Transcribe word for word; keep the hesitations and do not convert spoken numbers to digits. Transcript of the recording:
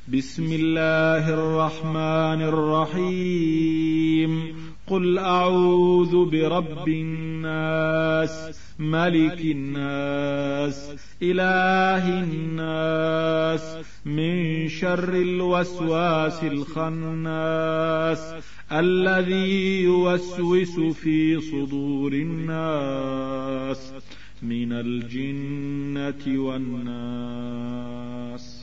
بسم الله الرحمن الرحيم. قل أعوذ برب الناس ملك الناس إله الناس من شر الوسواس الخناس الذي يوسوس في صدور الناس من الجنة والناس.